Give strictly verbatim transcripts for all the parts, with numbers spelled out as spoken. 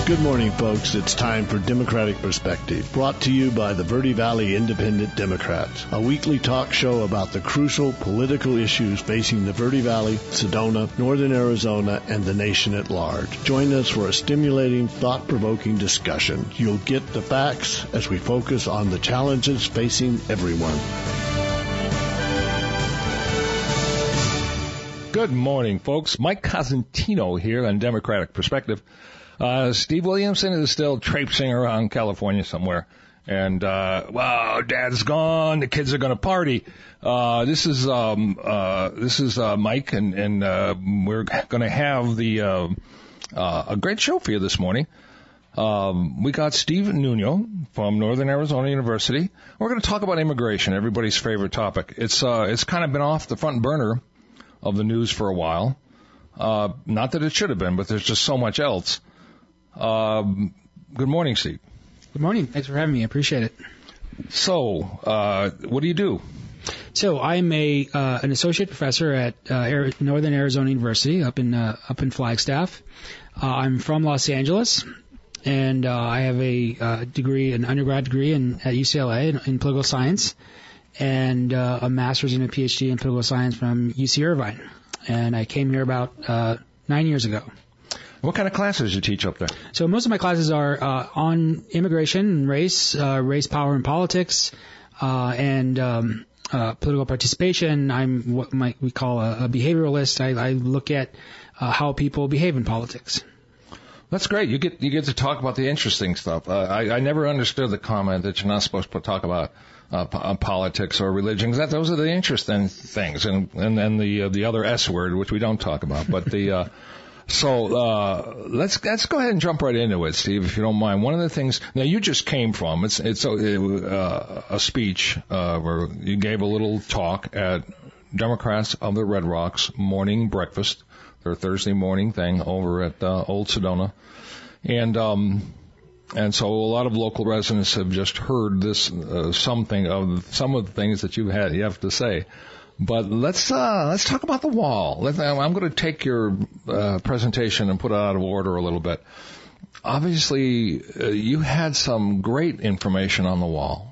Good morning, folks. It's time for Democratic Perspective, brought to you by the Verde Valley Independent Democrats, a weekly talk show about the crucial political issues facing the Verde Valley, Sedona, Northern Arizona, and the nation at large. Join us for a stimulating, thought-provoking discussion. You'll get the facts as we focus on the challenges facing everyone. Good morning, folks. Mike Cosentino here on Democratic Perspective. Uh, Steve Williamson is still traipsing around California somewhere. And, uh, wow, Dad's gone. The kids are going to party. Uh, this is, um, uh, this is, uh, Mike, and, and, uh, we're going to have the, uh, uh, a great show for you this morning. Um, we got Steve Nuno from Northern Arizona University. We're going to talk about immigration, everybody's favorite topic. It's, uh, it's kind of been off the front burner of the news for a while. Uh, not that it should have been, but there's just so much else. Um, good morning, Steve. Good morning. Thanks for having me. I appreciate it. So, uh, what do you do? So, I'm a uh, an associate professor at uh, Northern Arizona University up in uh, up in Flagstaff. Uh, I'm from Los Angeles, and uh, I have a uh, degree, an undergrad degree in at U C L A in, in political science, and uh, a master's and a PhD in political science from U C Irvine. And I came here about uh, nine years ago. What kind of classes do you teach up there? So most of my classes are uh, on immigration and race, uh, race, power, and politics, uh, and um, uh, political participation. I'm what might we call a, a behavioralist. I, I look at uh, how people behave in politics. That's great. You get you get to talk about the interesting stuff. Uh, I, I never understood the comment that you're not supposed to talk about uh, po- politics or religion. That those are the interesting things, and and then the uh, the other S word, which we don't talk about, but the. Uh, So, uh, let's, let's go ahead and jump right into it, Steve, if you don't mind. One of the things, now you just came from, it's, it's, uh, a speech, uh, where you gave a little talk at Democrats of the Red Rocks morning breakfast, their Thursday morning thing over at, uh, Old Sedona. And, um, and so a lot of local residents have just heard this, uh, something of, some of the things that you had, you have to say. But let's uh, let's talk about the wall. Let, I'm going to take your uh, presentation and put it out of order a little bit. Obviously, uh, you had some great information on the wall.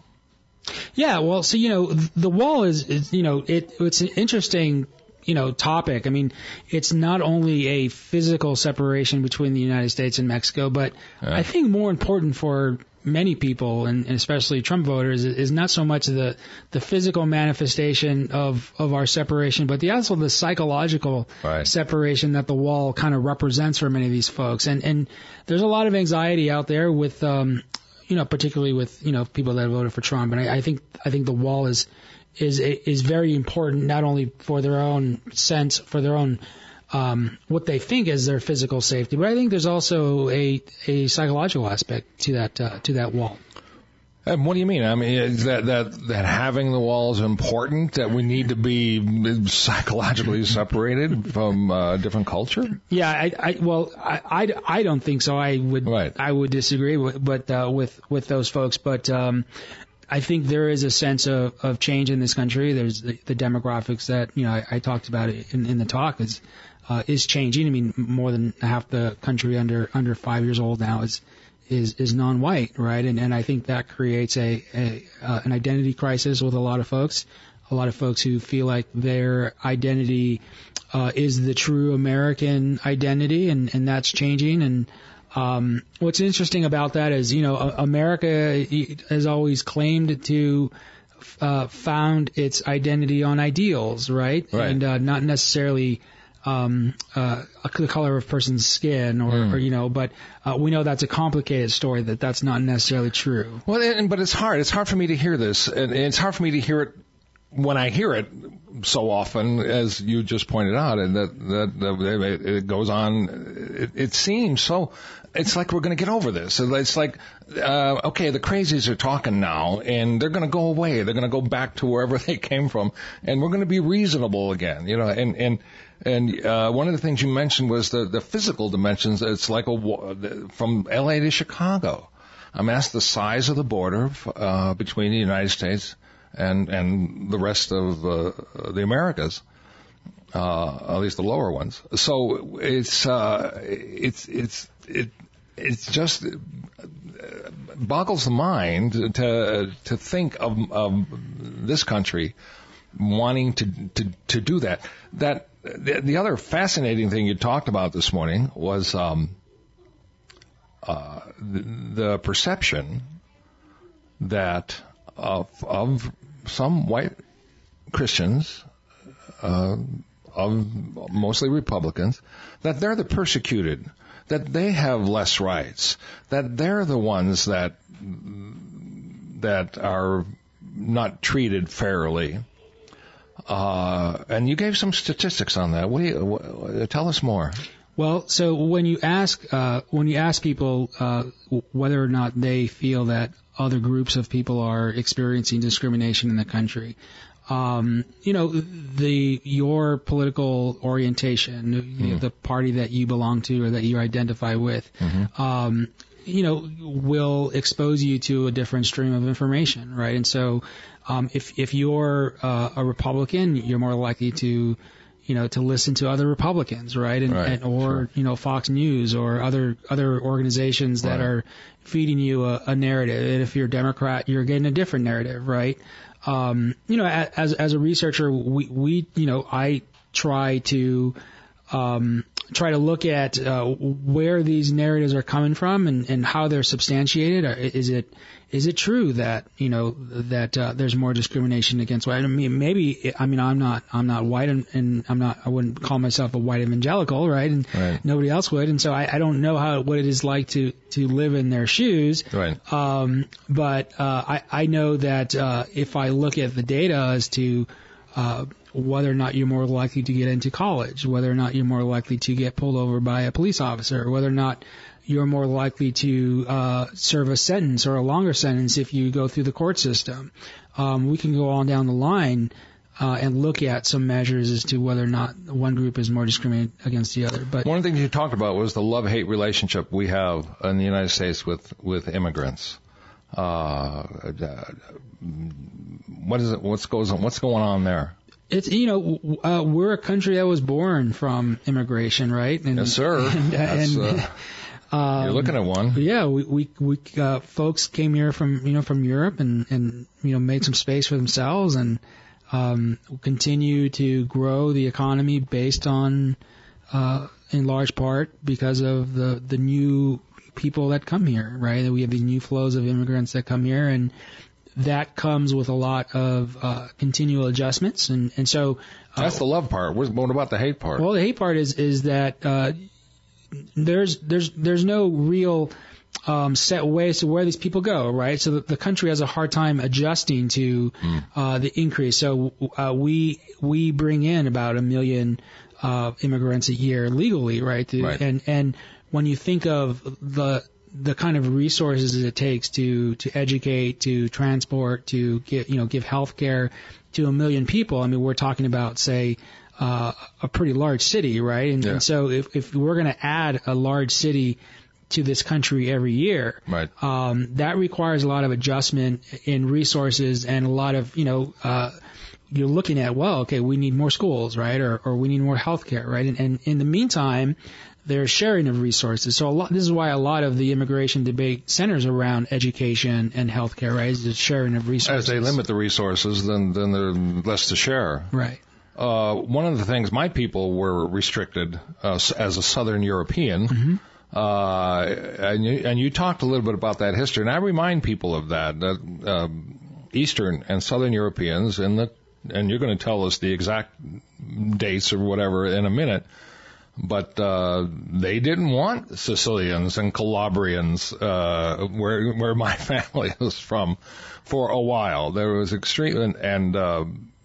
Yeah, well, so you know, the wall is, is you know, it it's an interesting you know topic. I mean, it's not only a physical separation between the United States and Mexico, but yeah. I think more important for many people, and especially Trump voters, is not so much the the physical manifestation of, of our separation, but the also the psychological right. separation that the wall kind of represents for many of these folks. And and there's a lot of anxiety out there with, um, you know, particularly with you know people that voted for Trump. And I, I think I think the wall is is is very important, not only for their own sense, for their own Um, what they think is their physical safety, but I think there's also a a psychological aspect to that uh, to that wall. And what do you mean? I mean, is that that that having the wall is important? That we need to be psychologically separated from uh, a different culture? Yeah, I, I well, I, I, I don't think so. I would right. I would disagree with, but uh, with with those folks, but. Um, I think there is a sense of, of change in this country. There's the, the demographics that you know I, I talked about in, in the talk is uh, is changing. I mean, more than half the country under under five years old now is is is non-white, right? And and I think that creates a, a uh, an identity crisis with a lot of folks. A lot of folks who feel like their identity uh, is the true American identity, and and that's changing. And Um, what's interesting about that is, you know, America has always claimed to uh, found its identity on ideals, right? Right. And uh, not necessarily um, uh, the color of a person's skin, or, mm. or you know, but uh, we know that's a complicated story. That that's not necessarily true. Well, and, but it's hard. It's hard for me to hear this, and it's hard for me to hear it when I hear it so often, as you just pointed out, and that that, that it goes on. It, it seems so. It's like we're going to get over this. It's like, uh, okay, the crazies are talking now, and they're going to go away. They're going to go back to wherever they came from, and we're going to be reasonable again, you know. And and and uh, one of the things you mentioned was the the physical dimensions. It's like a from L A to Chicago. I mean, that's the size of the border uh, between the United States and and the rest of uh, the Americas. Uh, at least the lower ones. So it's, uh, it's, it's, it, it's just uh, boggles the mind to to think of, of this country wanting to, to, to do that. That the, the other fascinating thing you talked about this morning was um, uh, the, the perception that of, of some white Christians, uh, of mostly Republicans, that they're the persecuted, that they have less rights, that they're the ones that that are not treated fairly. Uh, and you gave some statistics on that. What do you, what, tell us more. Well, so when you ask uh, when you ask people uh, whether or not they feel that other groups of people are experiencing discrimination in the country, um, you know, the your political orientation, mm. you know, the party that you belong to or that you identify with, mm-hmm. um, you know, will expose you to a different stream of information, right? And so, um, if if you're uh, a Republican, you're more likely to, you know, to listen to other Republicans, right? And, right. and or Sure. you know, Fox News or other other organizations that right. are feeding you a, a narrative. And if you're a Democrat, you're getting a different narrative, right? Um, you know, as as a researcher, we we you know, I try to um, try to look at uh, where these narratives are coming from and, and how they're substantiated. Is it is it true that you know that uh, there's more discrimination against white? I mean, maybe I mean I'm not I'm not white and, and I'm not I wouldn't call myself a white evangelical, right? And right. nobody else would, and so I, I don't know how what it is like to to live in their shoes. Right. Um, but uh, I I know that uh, if I look at the data as to uh, whether or not you're more likely to get into college, whether or not you're more likely to get pulled over by a police officer, whether or not you're more likely to uh, serve a sentence or a longer sentence if you go through the court system. Um, we can go on down the line uh, and look at some measures as to whether or not one group is more discriminated against the other. But one of the things you talked about was the love-hate relationship we have in the United States with with immigrants. Uh, what is it? What's goes on? What's going on there? It's, you know, uh, we're a country that was born from immigration, right? And, yes, sir. And, That's, and, uh, um, you're looking at one. Yeah, we, we, we uh, folks came here from, you know, from Europe and, and, you know, made some space for themselves and, um, continue to grow the economy based on, uh, in large part because of the, the new people that come here, right? We have these new flows of immigrants that come here, and that comes with a lot of uh, continual adjustments, and and so uh, that's the love part. What about the hate part? Well, the hate part is is that uh, there's there's there's no real um, set ways to where these people go, right? So the, the country has a hard time adjusting to mm. uh, the increase. So uh, we we bring in about a million uh, immigrants a year legally, right? To, right. And and when you think of the the kind of resources it takes to, to educate, to transport, to give, you know, give health care to a million people. I mean, we're talking about, say, uh, a pretty large city, right? And, yeah. and so if, if we're going to add a large city to this country every year, right. um, that requires a lot of adjustment in resources and a lot of, you know, uh, you're looking at, well, okay, we need more schools, right? Or, or we need more health care, right? And, and in the meantime, there's sharing of resources. So a lot, this is why a lot of the immigration debate centers around education and healthcare, right? Is the sharing of resources. As they limit the resources, then then there's less to share. Right. Uh, one of the things my people were restricted uh, as a Southern European, mm-hmm. uh, and, you, and you talked a little bit about that history, and I remind people of that. That uh, Eastern and Southern Europeans, in the and you're going to tell us the exact dates or whatever in a minute. But uh, they didn't want Sicilians and Calabrians, uh, where where my family was from, for a while. There was extreme, and and, uh,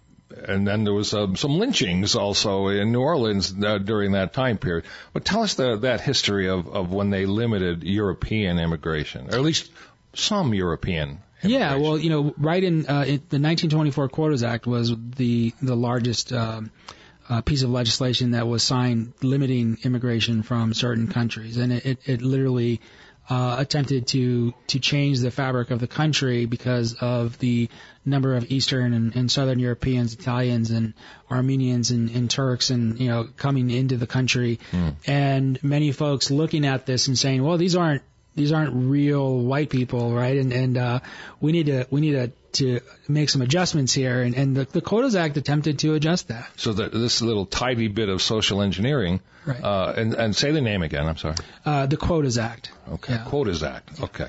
and then there was uh, some lynchings also in New Orleans uh, during that time period. But tell us the, that history of, of when they limited European immigration, or at least some European. Yeah, well, you know, right in, uh, in the nineteen twenty-four Quotas Act was the the largest. Um, Uh, piece of legislation that was signed limiting immigration from certain countries, and it, it, it literally uh, attempted to to change the fabric of the country because of the number of Eastern and, and Southern Europeans, Italians and Armenians and, and Turks and, you know, coming into the country. Mm. And many folks looking at this and saying, well, these aren't, these aren't real white people, right? And, and, uh, we need to, we need to, to make some adjustments here. And, and the, the Quotas Act attempted to adjust that. So that this little tiny bit of social engineering, right. uh, and, and say the name again, I'm sorry. Uh, the Quotas Act. Okay. Yeah. Quotas Act. Okay.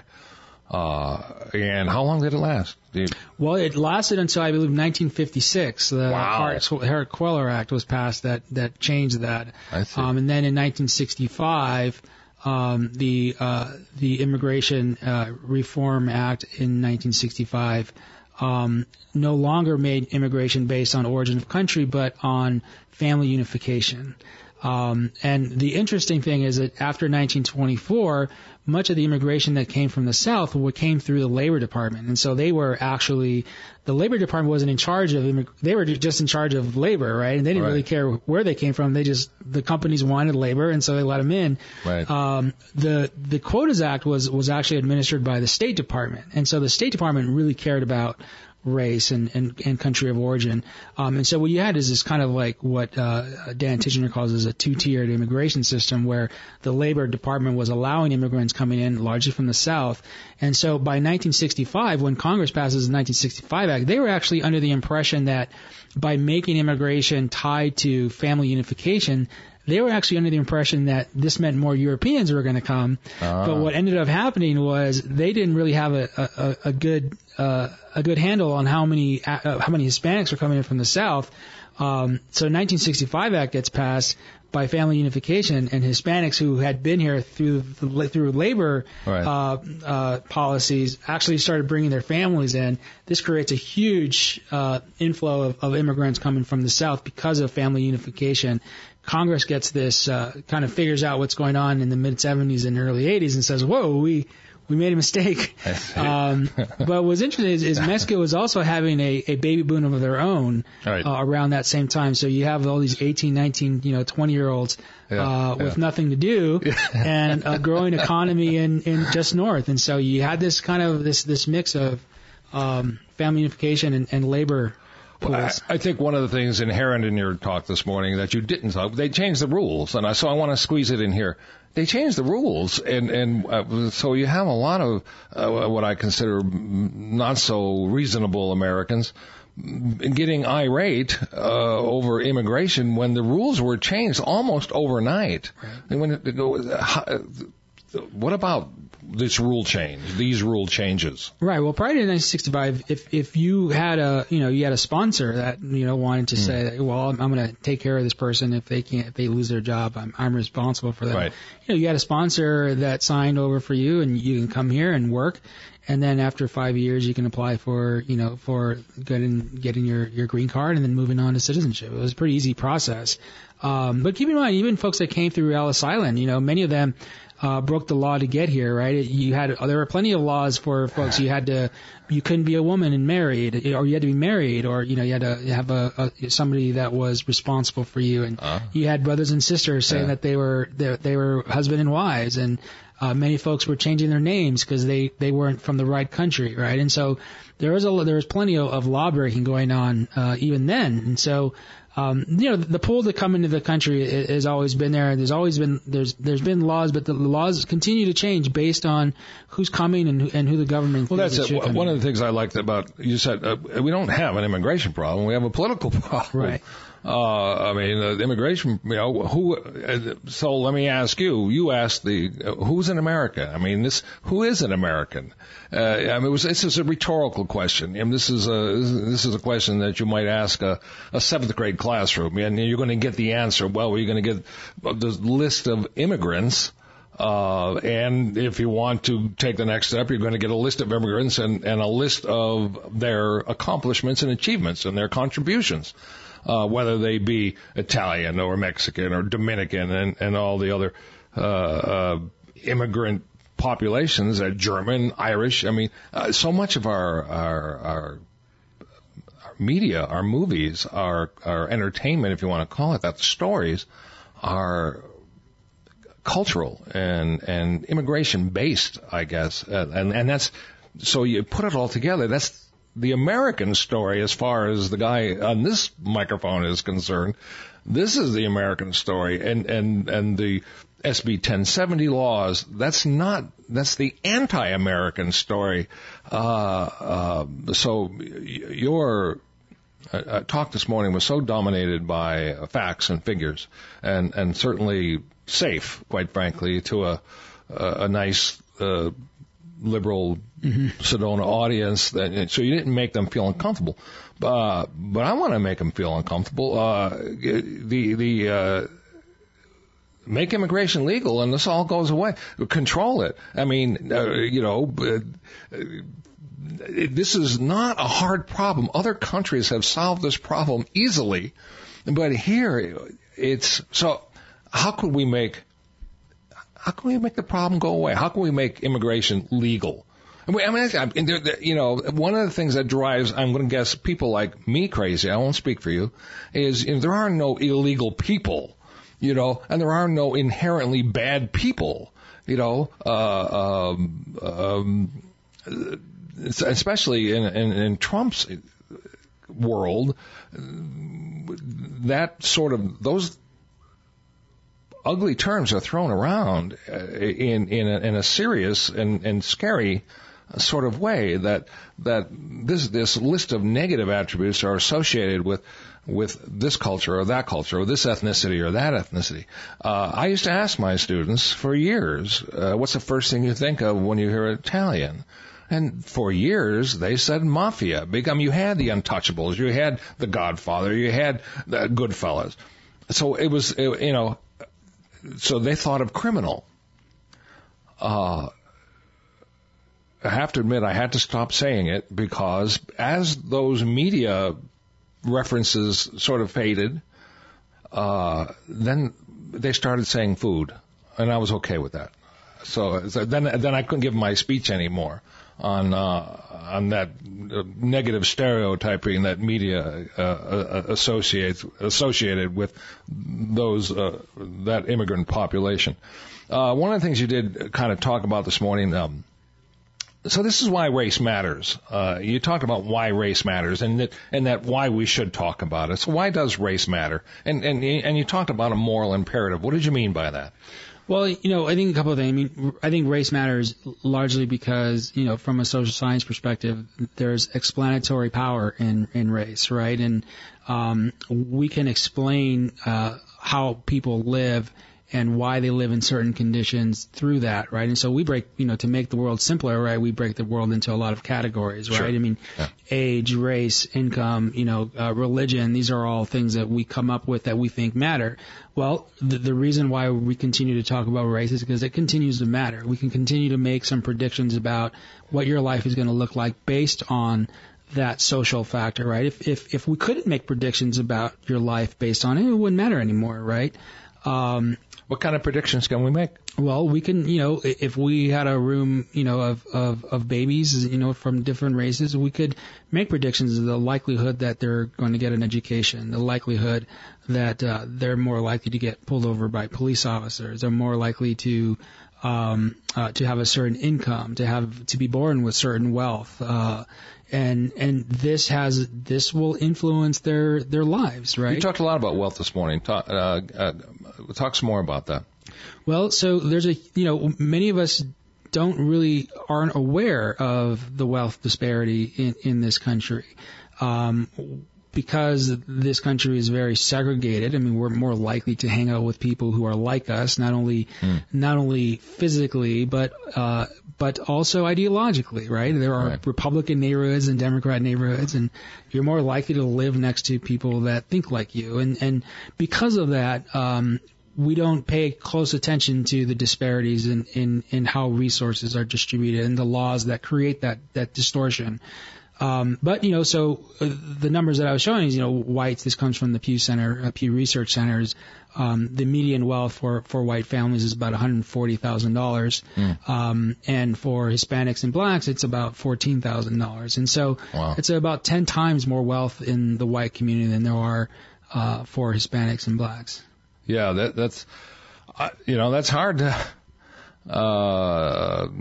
Uh, and how long did it last? Did well, it lasted until, I believe, nineteen fifty-six. The wow. Hart-Queller Act was passed that, that changed that. I see. Um, and then in nineteen sixty-five, um, the, uh, the Immigration, uh, Reform Act in nineteen sixty-five, um, no longer made immigration based on origin of country, but on family unification. Um, and the interesting thing is that after nineteen twenty-four, much of the immigration that came from the South came through the Labor Department. And so they were actually, the Labor Department wasn't in charge of, immig- they were just in charge of labor, right? And they didn't right. really care where they came from. They just, the companies wanted labor, and so they let them in. Right. Um, the, the Quotas Act was, was actually administered by the State Department. And so the State Department really cared about race and, and, and country of origin. Um, and so what you had is this kind of like what uh, Dan Tichenor calls as a two-tiered immigration system, where the Labor Department was allowing immigrants coming in largely from the South. And so by nineteen sixty-five, when Congress passes the nineteen sixty-five Act, they were actually under the impression that by making immigration tied to family unification, they were actually under the impression that this meant more Europeans were going to come. Uh. But what ended up happening was they didn't really have a, a, a good uh, a good handle on how many uh, how many Hispanics were coming in from the South. Um, so nineteen sixty-five Act gets passed by family unification, and Hispanics who had been here through through labor right. uh, uh, policies actually started bringing their families in. This creates a huge uh, inflow of, of immigrants coming from the South because of family unification. Congress gets this, uh, kind of figures out what's going on in the mid seventies and early eighties and says, whoa, we, we made a mistake. um, but what's interesting is, is Mexico was also having a, a baby boom of their own, right. uh, around that same time. So you have all these eighteen, nineteen, you know, twenty year olds, yeah, uh, yeah. with nothing to do and a growing economy in, in just north. And so you had this kind of, this, this mix of, um, family unification and, and labor. Well, I, I think one of the things inherent in your talk this morning that you didn't talk, they changed the rules, and I, so I want to squeeze it in here. They changed the rules, and, and uh, so you have a lot of uh, what I consider not so reasonable Americans getting irate uh, over immigration when the rules were changed almost overnight. Right. And when it, it, how, what about this rule change, these rule changes? Right. Well, prior to nineteen sixty-five, if if you had a you know you had a sponsor that you know wanted to mm. say, well, I'm, I'm going to take care of this person if they can't if they lose their job, I'm I'm responsible for that. Right. You know, you had a sponsor that signed over for you, and you can come here and work, and then after five years, you can apply for you know for getting getting your your green card and then moving on to citizenship. It was a pretty easy process. Um, but keep in mind, even folks that came through Ellis Island, you know, many of them. Uh, broke the law to get here, right? You had there were plenty of laws for folks. You had to, you couldn't be a woman and married, or you had to be married, or you know, you had to have a, a somebody that was responsible for you, and uh, you had brothers and sisters saying yeah. that they were they, they were husband and wives, and uh, many folks were changing their names because they they weren't from the right country, right? And so there was a there was plenty of, of law breaking going on uh, even then, and so. Um, you know, the pull to come into the country has always been there. There's always been there's there's been laws, but the laws continue to change based on who's coming and who, and who the government. Well, that's it. One of the things I liked about you said uh, we don't have an immigration problem. We have a political problem. Right. Uh, I mean, uh, immigration, you know, who, uh, so let me ask you, you asked the, uh, who's an American? I mean, this, who is an American? Uh, I mean, it was, this is a rhetorical question. And this is a, this is a question that you might ask a, a seventh grade classroom, and you're going to get the answer. Well, you're going to get the list of immigrants. Uh, and if you want to take the next step, you're going to get a list of immigrants and, and a list of their accomplishments and achievements and their contributions. Uh, whether they be Italian or Mexican or Dominican and, and all the other uh, uh, immigrant populations, uh, German, Irish. I mean, uh, so much of our, our our our media, our movies, our our entertainment, if you want to call it that, the stories are cultural and and immigration based, I guess, uh, and and that's so you put it all together. That's the American story as far as the guy on this microphone is concerned. This is the American story, and and and the S B ten seventy laws. That's not. That's the anti-American story. Uh, uh, so your uh, talk this morning was so dominated by facts and figures, and and certainly safe, quite frankly, to a a, a nice uh, liberal mm-hmm. Sedona audience. That so you didn't make them feel uncomfortable, uh, but I want to make them feel uncomfortable. Uh, the the uh, Make immigration legal, and this all goes away. Control it. I mean, uh, you know, uh, this is not a hard problem. Other countries have solved this problem easily, but here it's so. How could we make? How can we make the problem go away? How can we make immigration legal? I mean, you know, one of the things that drives, I'm going to guess, people like me crazy, I won't speak for you, is you know, there are no illegal people. You know, and there are no inherently bad people, you know, uh, um, um, especially in, in, in Trump's world, that sort of, those ugly terms are thrown around in, in, a, in a serious and, and scary sort of way that, that this, this list of negative attributes are associated with with this culture or that culture or this ethnicity or that ethnicity. Uh, I used to ask my students for years, uh, what's the first thing you think of when you hear Italian? And for years, they said mafia. Because you had the Untouchables, you had The Godfather, you had the Goodfellas. So it was, it, you know, so they thought of criminal. Uh, I have to admit, I had to stop saying it because as those media references sort of faded, uh, then they started saying food, and I was okay with that. So, so then, then I couldn't give my speech anymore on uh, on that uh, negative stereotyping that media uh, uh, associates associated with those uh, that immigrant population. Uh, one of the things you did kind of talk about this morning. Um, So this is why race matters. Uh, you talked about why race matters, and that and that why we should talk about it. So why does race matter? And and and you talked about a moral imperative. What did you mean by that? Well, you know, I think a couple of things. I mean, I think race matters largely because, you know, from a social science perspective, there's explanatory power in in race, right? And um, we can explain uh, how people live and why they live in certain conditions through that, right? And so we break, you know, to make the world simpler, right, we break the world into a lot of categories, right? Sure. I mean, yeah. age, race, income, you know, uh, religion, these are all things that we come up with that we think matter. Well, the, the reason why we continue to talk about race is because it continues to matter. We can continue to make some predictions about what your life is going to look like based on that social factor, right? If, if, if we couldn't make predictions about your life based on it, it wouldn't matter anymore, right? Um, What kind of predictions can we make? Well, we can, you know, if we had a room, you know, of, of, of babies, you know, from different races, we could make predictions of the likelihood that they're going to get an education, the likelihood that uh, they're more likely to get pulled over by police officers, they're more likely to um, uh, to have a certain income, to have to be born with certain wealth, uh, and and this has this will influence their their lives, right? You talked a lot about wealth this morning. Talk, uh, uh, talk some more about that. Well, so there's a, you know, many of us don't really, aren't aware of the wealth disparity in, in this country. Um, because this country is very segregated, I mean, we're more likely to hang out with people who are like us, not only, mm. not only physically, but, uh, but also ideologically, right? There are right. Republican neighborhoods and Democrat neighborhoods, and you're more likely to live next to people that think like you. And, and because of that, um, we don't pay close attention to the disparities in, in, in how resources are distributed and the laws that create that, that distortion. Um, but, you know, so uh, the numbers that I was showing is, you know, whites, this comes from the Pew Center, uh, Pew Research Centers. Um, the median wealth for, for white families is about one hundred forty thousand dollars. Mm. Um, and for Hispanics and blacks, it's about fourteen thousand dollars. And so wow. it's about ten times more wealth in the white community than there are, uh, for Hispanics and blacks. Yeah, that, that's, I, you know, that's hard to. Uh,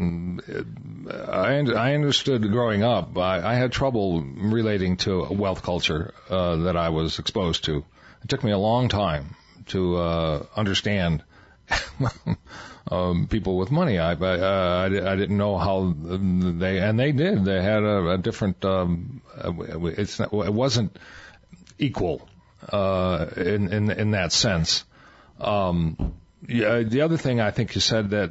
I I understood growing up. I, I had trouble relating to a wealth culture uh, that I was exposed to. It took me a long time to uh, understand um, people with money. I, I, uh, I didn't know how they, and they did. They had a, a different. Um, it's not, it wasn't equal uh, in, in in that sense. Um, yeah, the other thing I think you said that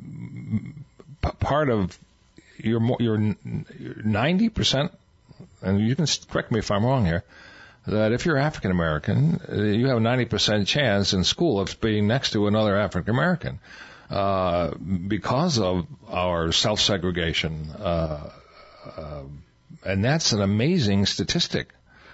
p- part of your your ninety percent, and you can correct me if I'm wrong here, that if you're African American, you have a ninety percent chance in school of being next to another African American uh, because of our self-segregation, uh, uh, and that's an amazing statistic.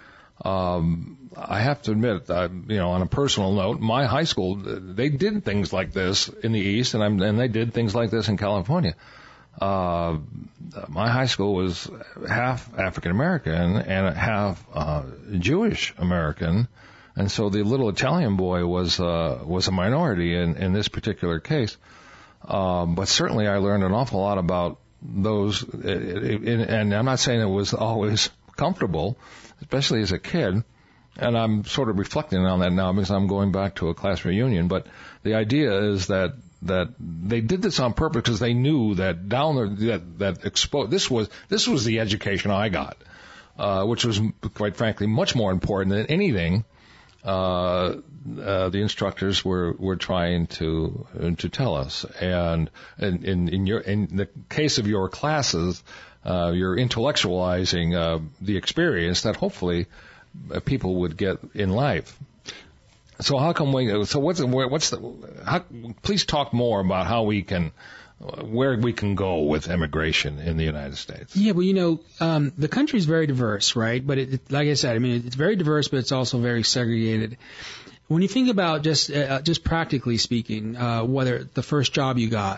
Um, I have to admit, uh, you know, on a personal note, my high school, they did things like this in the East, and, I'm, and they did things like this in California. Uh, my high school was half African American and half uh, Jewish American, and so the little Italian boy was uh, was a minority in, in this particular case. Um, but certainly, I learned an awful lot about those, and I'm not saying it was always comfortable, especially as a kid, and I'm sort of reflecting on that now because I'm going back to a class reunion, but the idea is that that they did this on purpose because they knew that down there, that, that expo- this was, this was the education I got, uh, which was, quite frankly, much more important than anything, uh, uh, the instructors were, were trying to, uh, to tell us. And in, in, in your, in the case of your classes, Uh, you're intellectualizing uh, the experience that hopefully uh, people would get in life. So how come we? So what's what's the? How, please talk more about how we can, where we can go with immigration in the United States. Yeah, well, you know, um, the country is very diverse, right? But it, it, like I said, I mean, it's very diverse, but it's also very segregated. When you think about just uh, just practically speaking, uh, whether the first job you got,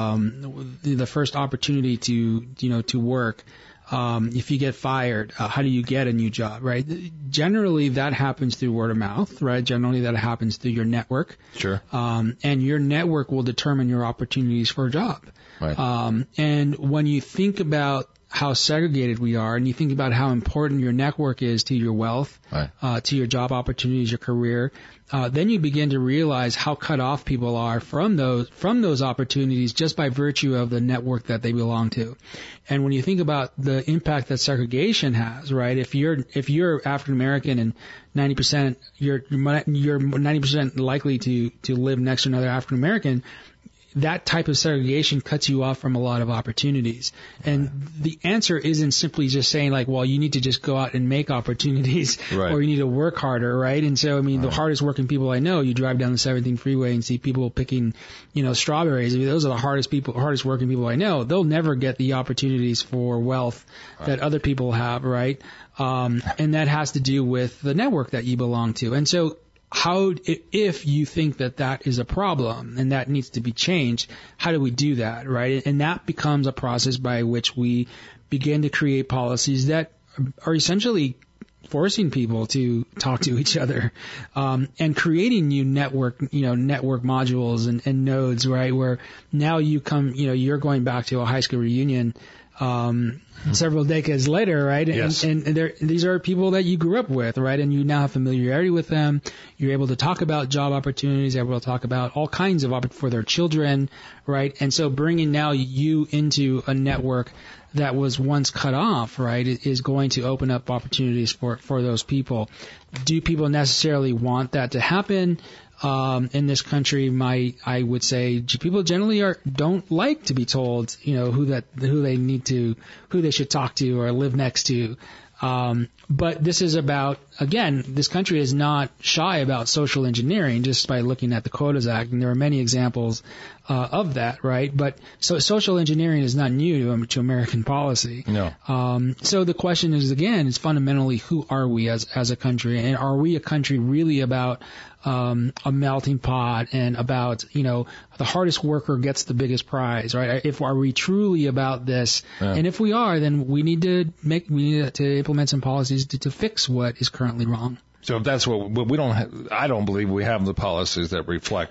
um, the, the first opportunity to you know to work, um, if you get fired, uh, how do you get a new job, right? Generally, that happens through word of mouth, right? Generally, that happens through your network. Sure. Um, and your network will determine your opportunities for a job. Right. Um, and when you think about how segregated we are, and you think about how important your network is to your wealth, right. uh, to your job opportunities, your career, uh, then you begin to realize how cut off people are from those from those opportunities just by virtue of the network that they belong to. And when you think about the impact that segregation has, right? If you're if you're African American and ninety percent you're you're ninety percent likely to to live next to another African American, that type of segregation cuts you off from a lot of opportunities. And the answer isn't simply just saying like, well, you need to just go out and make opportunities, right. or you need to work harder, right? And so, I mean, right. the hardest working people I know, you drive down the seventeen freeway and see people picking, you know, strawberries. I mean, those are the hardest people, hardest working people I know. They'll never get the opportunities for wealth right. that other people have, right? Um, and that has to do with the network that you belong to. And so, how, if you think that that is a problem and that needs to be changed, how do we do that, right? And that becomes a process by which we begin to create policies that are essentially forcing people to talk to each other, um, and creating new network, you know, network modules and, and nodes, right? Where now you come, you know, you're going back to a high school reunion, um, several decades later, right? And, yes. and, and these are people that you grew up with, right? And you now have familiarity with them. You're able to talk about job opportunities, able to talk about all kinds of opportunities for their children, right? And so bringing now you into a network that was once cut off, right, is going to open up opportunities for, for those people. Do people necessarily want that to happen? Um, in this country, my, I would say people generally are, don't like to be told, you know, who that, who they need to, who they should talk to or live next to. Um, but this is about, again, this country is not shy about social engineering just by looking at the Quotas Act, and there are many examples uh, of that, right? But so social engineering is not new to, um, to American policy. No. Um, so the question is, again, is fundamentally, who are we as as a country, and are we a country really about um, a melting pot and about, you know, the hardest worker gets the biggest prize, right? If are we truly about this, yeah. and if we are, then we need to make we need to implement some policies to, to fix what is currently wrong. So if that's what we don't, have, I don't believe we have the policies that reflect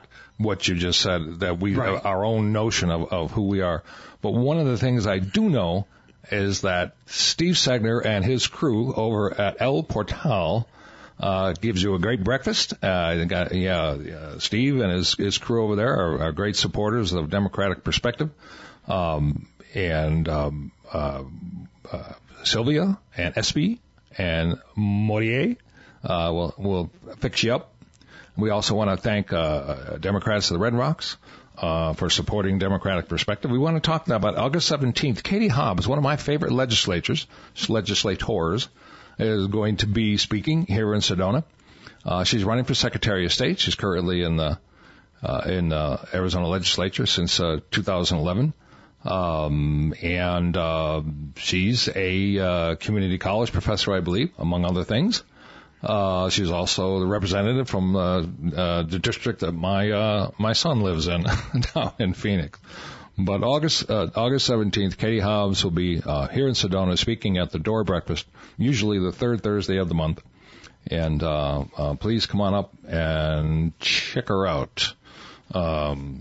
what you just said, that we Right. have our own notion of, of who we are. But one of the things I do know is that Steve Segner and his crew over at El Portal uh, gives you a great breakfast. Uh, got, yeah, uh, Steve and his, his crew over there are, are great supporters of Democratic Perspective. Um, and um, uh, uh, Sylvia and Espy and Morier uh, will will fix you up. We also want to thank uh, Democrats of the Red Rocks uh, for supporting Democratic Perspective. We want to talk now about August seventeenth. Katie Hobbs, one of my favorite legislators, legislators, is going to be speaking here in Sedona. Uh, she's running for Secretary of State. She's currently in the uh, in the Arizona legislature since uh, two thousand eleven. Um, and uh, she's a uh, community college professor, I believe, among other things. Uh, she's also the representative from uh, uh, the district that my uh, my son lives in, down in Phoenix. But August uh, August seventeenth, Katie Hobbs will be uh, here in Sedona speaking at the Door Breakfast, usually the third Thursday of the month. And uh, uh, please come on up and check her out. Um,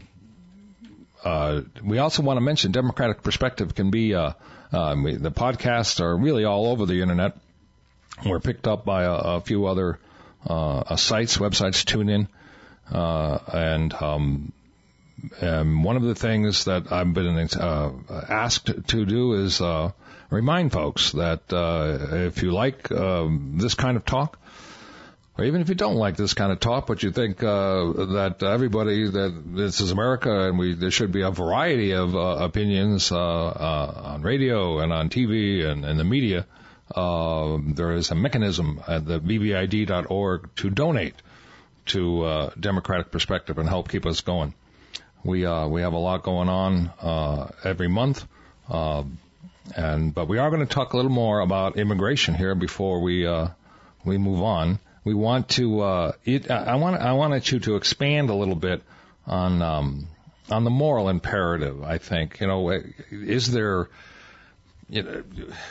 uh, we also want to mention Democratic Perspective can be uh, uh, the podcasts are really all over the internet. We're picked up by a, a few other uh, sites, websites, TuneIn, uh, and um, and one of the things that I've been uh, asked to do is uh, remind folks that uh, if you like um, this kind of talk, or even if you don't like this kind of talk, but you think uh, that everybody, that this is America and we there should be a variety of uh, opinions uh, uh, on radio and on T V and, and the media, uh, there is a mechanism at the B B I D dot org to donate to uh, Democratic Perspective and help keep us going. We uh, we have a lot going on uh, every month, uh, and but we are going to talk a little more about immigration here before we uh, we move on. We want to. Uh, it, I want. I wanted you to expand a little bit on um, on the moral imperative. I think you know. Is there? You know,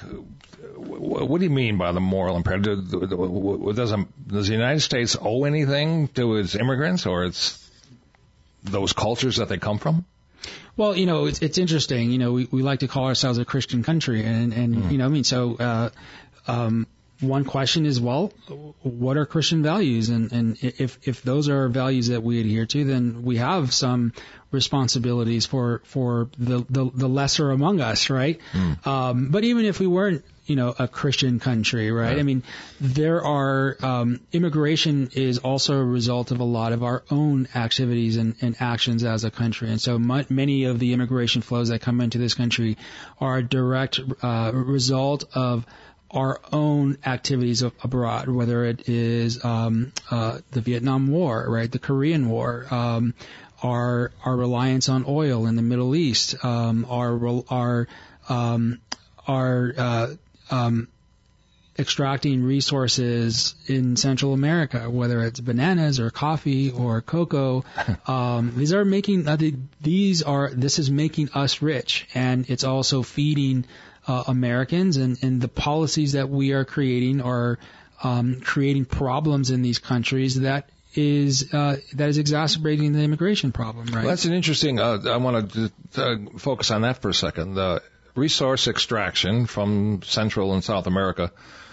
what do you mean by the moral imperative? Does does the United States owe anything to its immigrants, or its those cultures that they come from? Well, you know, it's it's interesting. You know, we, we like to call ourselves a Christian country, and and mm. you know, I mean, so. Uh, um, One question is, well, what are Christian values? And, and if, if those are values that we adhere to, then we have some responsibilities for, for the, the, the lesser among us, right? Mm. Um, but even if we weren't, you know, a Christian country, right? right. I mean, there are, um, immigration is also a result of a lot of our own activities and, and actions as a country. And so m- many of the immigration flows that come into this country are a direct, uh, result of our own activities abroad, whether it is um, uh, the Vietnam War, right, the Korean War, um, our our reliance on oil in the Middle East, um, our our um, our uh, um, extracting resources in Central America, whether it's bananas or coffee or cocoa. Um, these are making uh, these are this is making us rich, and it's also feeding Uh, Americans, and, and the policies that we are creating are um, creating problems in these countries that is uh, that is exacerbating the immigration problem, right? Well, that's an interesting. Uh, I want to uh, focus on that for a second. The resource extraction from Central and South America.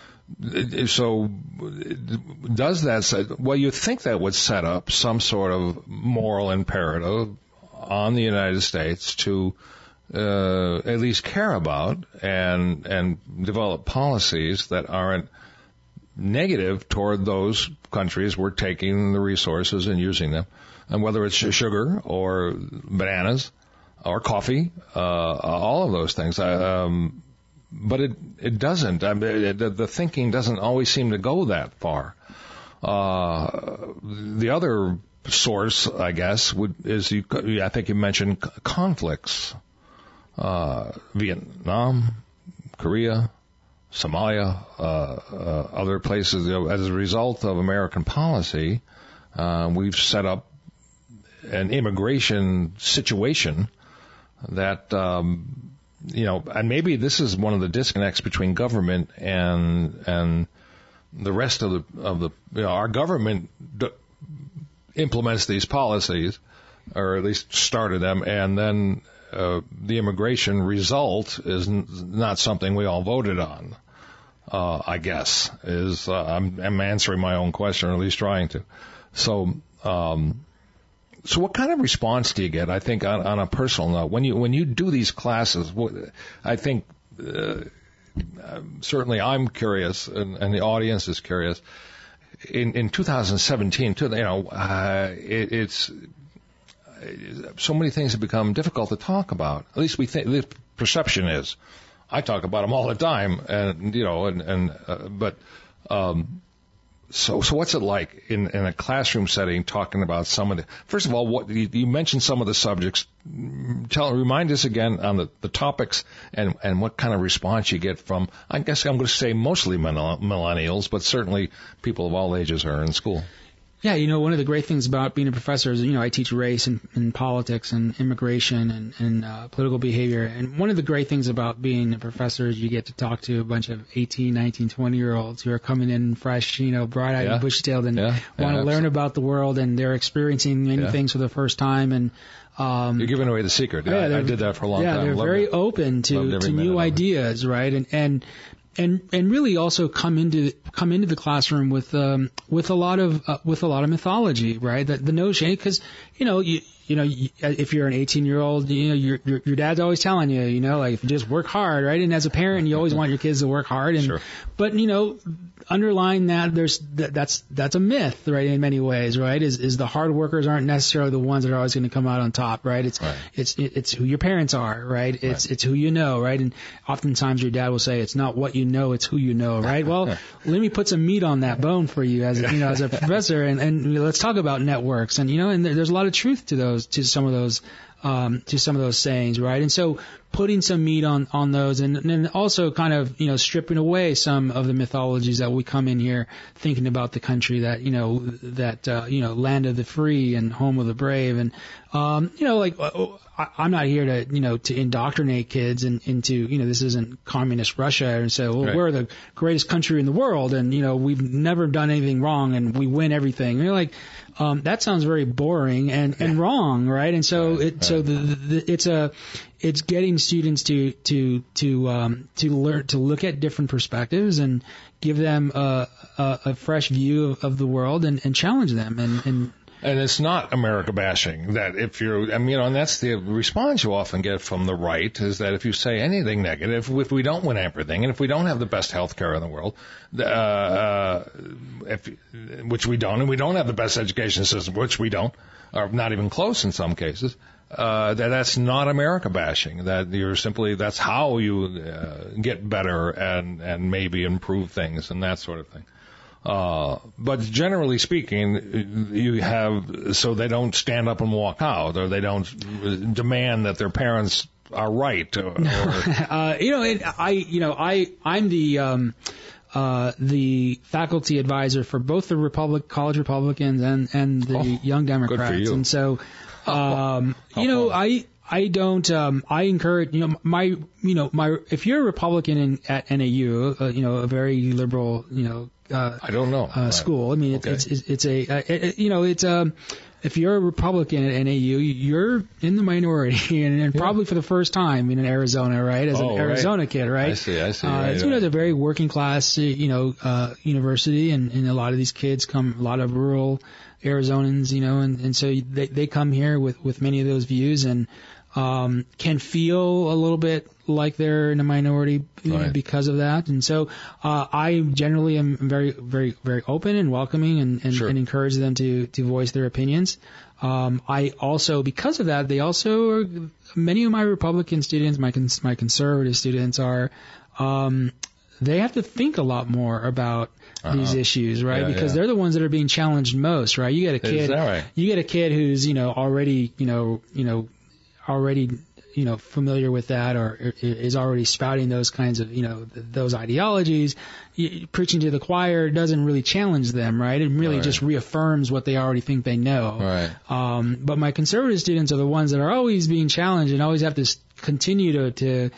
So, does that set? Well, you think that would set up some sort of moral imperative on the United States to Uh, at least care about and and develop policies that aren't negative toward those countries we're taking the resources and using them, and whether it's sugar or bananas or coffee, uh, all of those things. Um, but it it doesn't. I mean, it, the thinking doesn't always seem to go that far. Uh, the other source, I guess, would is you. I think you mentioned conflicts. Uh, Vietnam, Korea, Somalia, uh, uh, other places. You know, as a result of American policy, uh, we've set up an immigration situation that, um, you know, and maybe this is one of the disconnects between government and and the rest of the of the. You know, our government d- implements these policies. or at least started them, and then uh, the immigration result is n- not something we all voted on. Uh, I guess is uh, I'm, I'm answering my own question, or at least trying to. So, um, so what kind of response do you get? I think on, on a personal note, when you when you do these classes, what, I think uh, certainly I'm curious, and, and the audience is curious. In in two thousand seventeen, too, you know, uh, it, it's so many things have become difficult to talk about. At least we think the perception is. I talk about them all the time, and you know, and and uh, but um, so so what's it like in in a classroom setting talking about some of the? First of all, what you, you mentioned some of the subjects. Tell remind us again on the, the topics and and what kind of response you get from. I guess I'm going to say mostly millennials, but certainly people of all ages are in school. Yeah, you know, one of the great things about being a professor is, you know, I teach race and, and politics and immigration and, and uh, political behavior. And one of the great things about being a professor is you get to talk to a bunch of eighteen, nineteen, twenty-year-olds who are coming in fresh, you know, bright-eyed yeah. and bushy-tailed and yeah. want yeah, to learn about the world, and they're experiencing many yeah. things for the first time. And um, you're giving away the secret. Yeah, I, I did that for a long yeah, time. Yeah, they're Loved very it. open to, to new ideas, right? And and and and really also come into come into the classroom with um with a lot of uh, with a lot of mythology, right? That the notion, because you know you you know you, if you're an eighteen year old, you know your, your your dad's always telling you, you know, like if you just work hard, right? And as a parent, you always want your kids to work hard, and sure. but you know underlying that there's that, that's that's a myth, right? In many ways, right? Is is the hard workers aren't necessarily the ones that are always going to come out on top, right? It's right. it's it's who your parents are, right? It's right. it's who you know, right? And oftentimes your dad will say it's not what you know, it's who you know, right? Well, let me put some meat on that bone for you as a, you know as a professor, and and let's talk about networks, and you know, and there's a lot of truth to those to some of those um to some of those sayings, right? And so putting some meat on on those, and and then also kind of you know stripping away some of the mythologies that we come in here thinking about the country that you know that uh, you know land of the free and home of the brave, and um you know like I, I'm not here to you know to indoctrinate kids in, into you know this isn't communist Russia and say well right. we're the greatest country in the world and you know we've never done anything wrong and we win everything. And you're like um that sounds very boring and and yeah. wrong, right? And so right. it right. so the, the it's a it's getting students to to to um to learn to look at different perspectives and give them a a, a fresh view of, of the world and, and challenge them and and And it's not America bashing. That if you're, I mean, you know, and that's the response you often get from the right is that if you say anything negative, if we don't win everything, and if we don't have the best health care in the world, uh, uh, if, which we don't, and we don't have the best education system, which we don't, or not even close in some cases, uh, that that's not America bashing. That you're simply, that's how you uh, get better and, and maybe improve things and that sort of thing. Uh, but generally speaking, you have, so they don't stand up and walk out, or they don't demand that their parents are right. Or, or uh, you know, it, I, you know, I, I'm the, um, uh, the faculty advisor for both the Republic, college Republicans and, and the oh, Young Democrats. Good for you. And so, um, oh, you know, oh. I, I don't, um, I encourage, you know, my, you know, my, if you're a Republican in, at N A U, uh, you know, a very liberal, you know, uh, I don't know. Uh, right. School. I mean, okay. it's, it's, it's a, uh, it, you know, it's, um, if you're a Republican at N A U, you're in the minority, and, and yeah. probably for the first time in Arizona, right? As oh, an Arizona right. kid, right? I see, I see. Uh, right, it's, right. you know, it's a very working class, you know, uh, university, and, and a lot of these kids come, a lot of rural Arizonans, you know, and, and so they, they come here with, with many of those views and, um, can feel a little bit like they're in a minority you know, right. because of that. And so, uh, I generally am very, very, very open and welcoming and, and, sure. and encourage them to, to voice their opinions. Um, I also, because of that, they also are, many of my Republican students, my, cons- my conservative students are, um, they have to think a lot more about uh-huh. these issues, right? Yeah, because yeah. they're the ones that are being challenged most, right? You get a kid, Is that right? you get a kid who's, you know, already, you know, you know, already, you know, familiar with that or is already spouting those kinds of, you know, th- those ideologies. You, preaching to the choir doesn't really challenge them, right? It really right. just reaffirms what they already think they know. Right. Um, but my conservative students are the ones that are always being challenged and always have to continue to, to,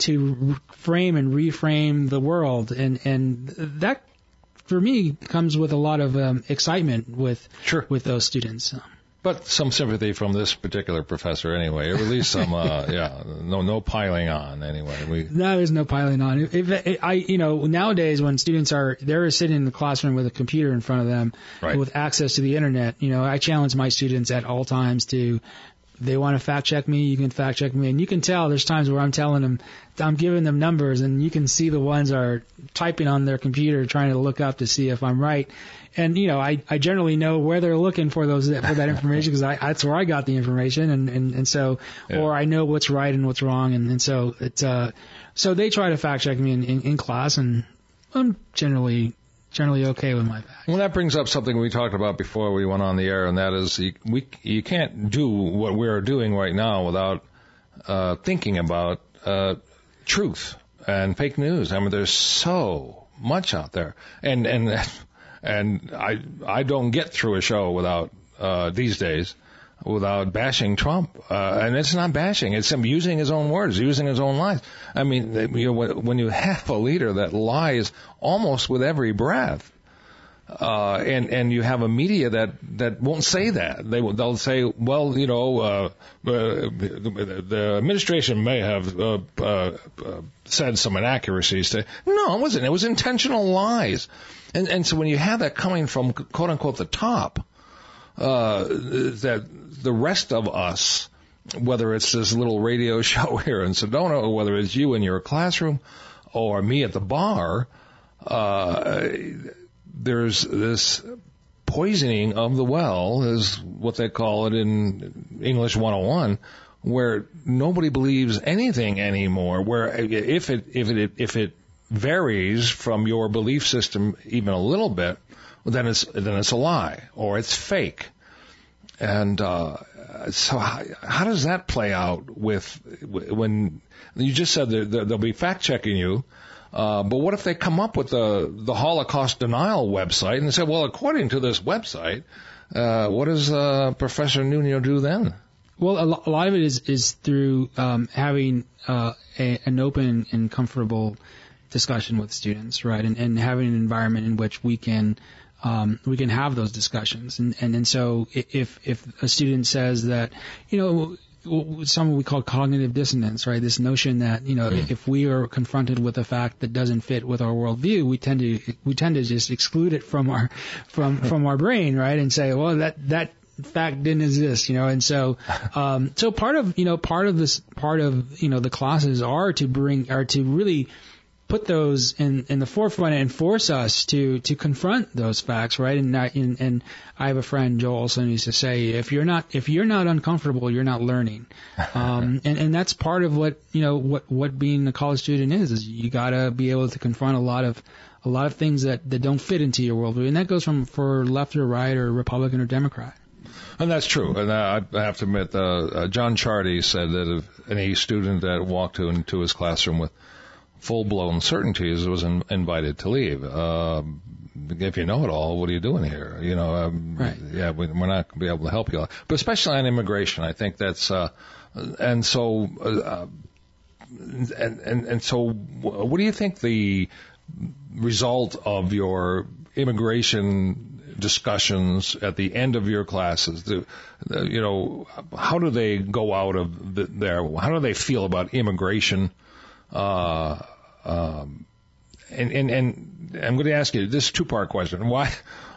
to frame and reframe the world. And, and that, for me, comes with a lot of um, excitement with, sure. with those students. But some sympathy from this particular professor anyway, or at least some, uh, yeah, no, no piling on anyway. We, no, there's no piling on. If, if, if I, you know, nowadays when students are, they're sitting in the classroom with a computer in front of them, right, with access to the internet, you know, I challenge my students at all times to, they want to fact check me, you can fact check me, and you can tell there's times where I'm telling them, I'm giving them numbers, and you can see the ones are typing on their computer trying to look up to see if I'm right. And, you know, I, I generally know where they're looking for those, for that information because I, that's where I got the information. And, and, and so, yeah. or I know what's right and what's wrong. And, and so it's, uh, so they try to fact check me in, in, in class, and I'm generally, generally okay with my facts. Well, that brings up something we talked about before we went on the air, and that is you, we, you can't do what we're doing right now without, uh, thinking about, uh, truth and fake news. I mean, there's so much out there. And, and, And I I don't get through a show without uh, these days without bashing Trump. Uh, and it's not bashing; it's him using his own words, using his own lies. I mean, you know, when you have a leader that lies almost with every breath, uh, and and you have a media that that won't say that, they will they'll say, well, you know, uh, the, the administration may have uh, uh, uh, said some inaccuracies. To, no, it wasn't. It was intentional lies. And, and so when you have that coming from, quote unquote, the top, uh, that the rest of us, whether it's this little radio show here in Sedona, or whether it's you in your classroom, or me at the bar, uh, there's this poisoning of the well, is what they call it in English one oh one, where nobody believes anything anymore, where if it, if it, if it, varies from your belief system even a little bit, then it's then it's a lie or it's fake. And uh, so, how, how does that play out with when you just said that they'll be fact checking you? Uh, but what if they come up with the the Holocaust denial website and they say, well, according to this website, uh, what does uh, Professor Nuno do then? Well, a lot of it is is through um, having uh, a, an open and comfortable discussion with students, right, and, and having an environment in which we can um, we can have those discussions, and and and so if if a student says that, you know, something we call cognitive dissonance, right, this notion that, you know, mm. if we are confronted with a fact that doesn't fit with our worldview, we tend to we tend to just exclude it from our from from our brain, right, and say, well, that that fact didn't exist, you know, and so um, so part of you know part of this part of you know the classes are to bring are to really put those in, in the forefront and force us to, to confront those facts, right? And, and and I have a friend, Joel Olson, used to say, if you're not if you're not uncomfortable, you're not learning. Um, and, and that's part of what you know what, what being a college student is. Is you got to be able to confront a lot of a lot of things that, that don't fit into your worldview, and that goes from for left or right or Republican or Democrat. And that's true. And I have to admit, uh, uh, John Chardy said that if any student that walked to, into his classroom with full-blown certainties was in, invited to leave. Uh, if you know it all, what are you doing here? You know, um, right. yeah, we, we're not going to be able to help you. But especially on immigration, I think that's, uh, and so, uh, and, and, and so what do you think the result of your immigration discussions at the end of your classes, the, the, you know, how do they go out of the, there? How do they feel about immigration? Uh, um, and, and, and I'm going to ask you this two-part question. Why,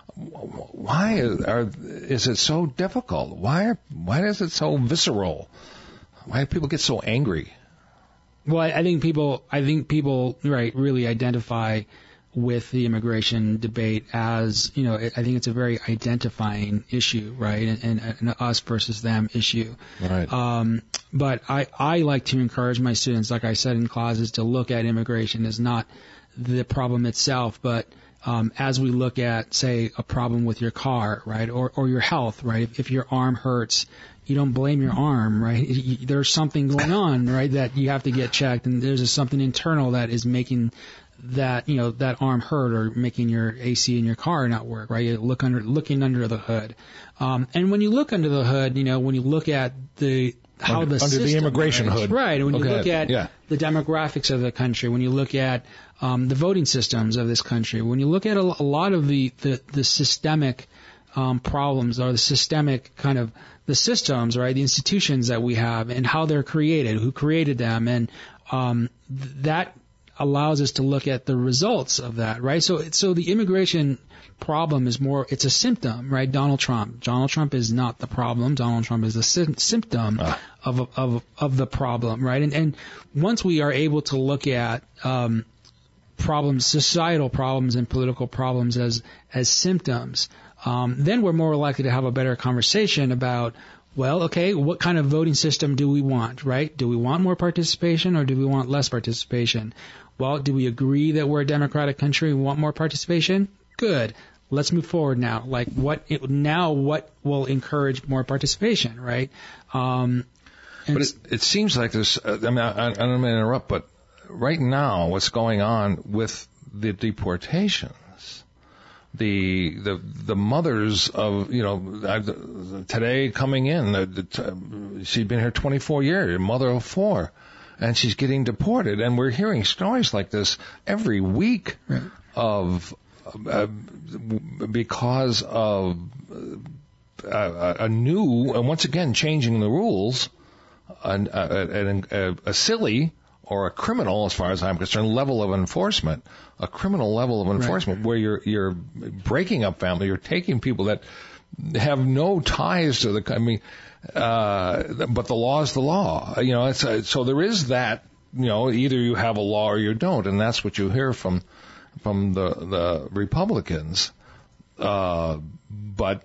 why is, are, is it so difficult? Why, are, why is it so visceral? Why do people get so angry? Well, I, I think people, I think people, right, really identify with the immigration debate as, you know, I think it's a very identifying issue, right, and, and an us versus them issue. Right. Um, but I, I like to encourage my students, like I said in classes, to look at immigration as not the problem itself, but um, as we look at, say, a problem with your car, right, or, or your health, right, if, if your arm hurts, you don't blame your arm, right? There's something going on, right, that you have to get checked, and there's something internal that is making that, you know, that arm hurt or making your A C in your car not work, right? You look under, looking under the hood. Um, and when you look under the hood, you know, when you look at the, how under, the under system the immigration works, hood. Right. And when okay. you look at yeah. the demographics of the country, when you look at, um, the voting systems of this country, when you look at a, a lot of the, the, the systemic, um, problems or the systemic kind of the systems, right, the institutions that we have and how they're created, who created them, and um, th- that allows us to look at the results of that, right? So, so the immigration problem is more, it's a symptom, right? Donald Trump. Donald Trump is not the problem. Donald Trump is a sy- symptom ah. of, of, of the problem, right? And, and once we are able to look at, um, problems, societal problems and political problems as, as symptoms, um, then we're more likely to have a better conversation about, well, okay, what kind of voting system do we want, right? Do we want more participation or do we want less participation? Well, do we agree that we're a democratic country and want more participation? Good. Let's move forward now. Like what it, now? What will encourage more participation, right? Um, but it, it seems like there's. Uh, I mean, I, I don't mean to interrupt, but right now, what's going on with the deportations? The the the mothers of you know I've, today coming in. Uh, the, she'd been here twenty-four years, mother of four, and she's getting deported. And we're hearing stories like this every week right. of. Uh, because of uh, a new, and once again changing the rules, a, a, a, a silly or a criminal, as far as I'm concerned, level of enforcement, a criminal level of enforcement right. where you're you're breaking up family, you're taking people that have no ties to the, I mean, uh, but the law is the law, you know. It's uh, so there is that, you know, either you have a law or you don't, and that's what you hear from. from the, the Republicans, uh, but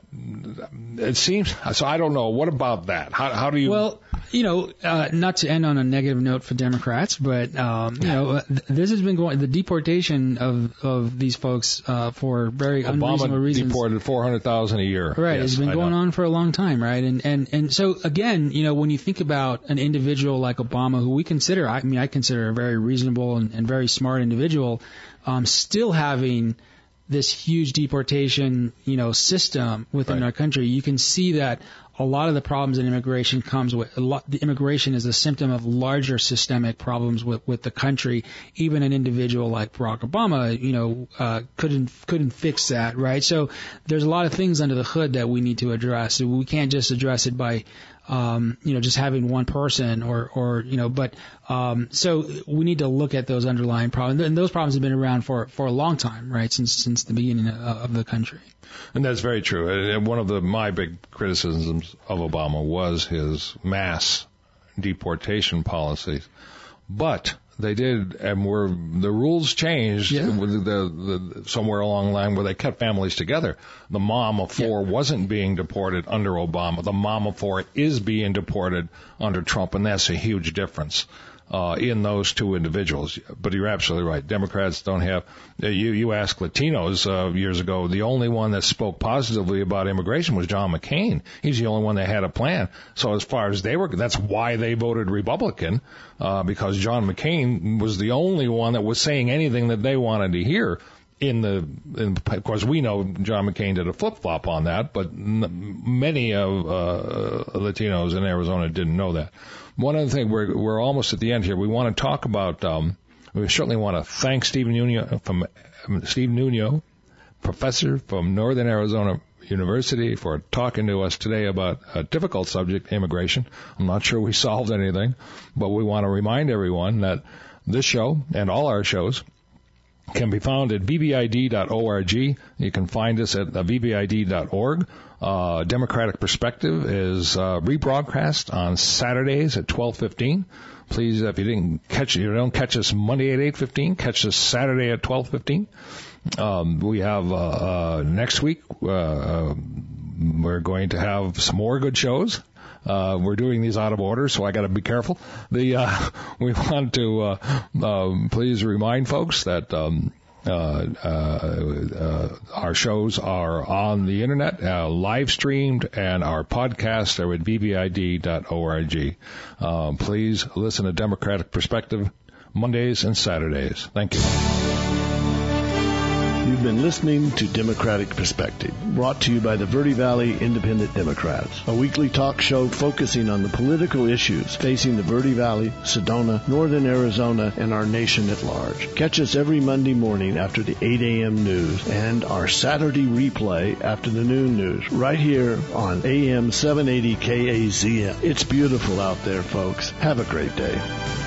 it seems, so I don't know, what about that? How, how do you... Well, you know, uh, not to end on a negative note for Democrats, but, um, you know, th- this has been going, the deportation of, of these folks, uh, for very Obama unreasonable reasons. Obama deported four hundred thousand a year. Right. Yes, it's been I going know. on for a long time, right? And, and, and so again, you know, when you think about an individual like Obama, who we consider, I mean, I consider a very reasonable and, and very smart individual, um, still having this huge deportation, you know, system within right. our country, you can see that a lot of the problems in immigration comes with a lot, the immigration is a symptom of larger systemic problems with, with the country. Even an individual like Barack Obama, you know, uh, couldn't couldn't fix that, right? So there's a lot of things under the hood that we need to address. We can't just address it by Um, you know, just having one person or, or, you know, but, um, so we need to look at those underlying problems. And those problems have been around for, for a long time, right? Since, since the beginning of, of the country. And that's very true. And one of the, my big criticisms of Obama was his mass deportation policies. But they did, and were the rules changed yeah. the, the, the, somewhere along the line where they kept families together. The mom of four yeah. wasn't being deported under Obama. The mom of four is being deported under Trump, and that's a huge difference uh, in those two individuals. But you're absolutely right. Democrats don't have. You you asked Latinos uh, years ago. The only one that spoke positively about immigration was John McCain. He's the only one that had a plan. So as far as they were, that's why they voted Republican, uh, because John McCain was the only one that was saying anything that they wanted to hear. In the, in, of course, we know John McCain did a flip-flop on that, but n- many of uh, Latinos in Arizona didn't know that. One other thing, we're we're almost at the end here. We want to talk about. Um, we certainly want to thank Steve Nuno from um, Steve Nuno, professor from Northern Arizona University, for talking to us today about a difficult subject, immigration. I'm not sure we solved anything, but we want to remind everyone that this show and all our shows can be found at v b i d dot org. You can find us at v b i d dot org. Uh, Democratic Perspective is uh, rebroadcast on Saturdays at twelve fifteen. Please, if you didn't catch it, you don't catch us Monday at eight fifteen, catch us Saturday at twelve fifteen. Um, we have uh, uh, next week, uh, uh, we're going to have some more good shows. Uh, we're doing these out of order, so I got to be careful. The uh, we want to uh, um, please remind folks that um, uh, uh, uh, our shows are on the internet, uh, live streamed, and our podcasts are at v b i d dot org. Uh, please listen to Democratic Perspective Mondays and Saturdays. Thank you. You've been listening to Democratic Perspective, brought to you by the Verde Valley Independent Democrats, a weekly talk show focusing on the political issues facing the Verde Valley, Sedona, Northern Arizona, and our nation at large. Catch us every Monday morning after the eight a.m. news and our Saturday replay after the noon news, right here on A M seven eighty K A Z M. It's beautiful out there, folks. Have a great day.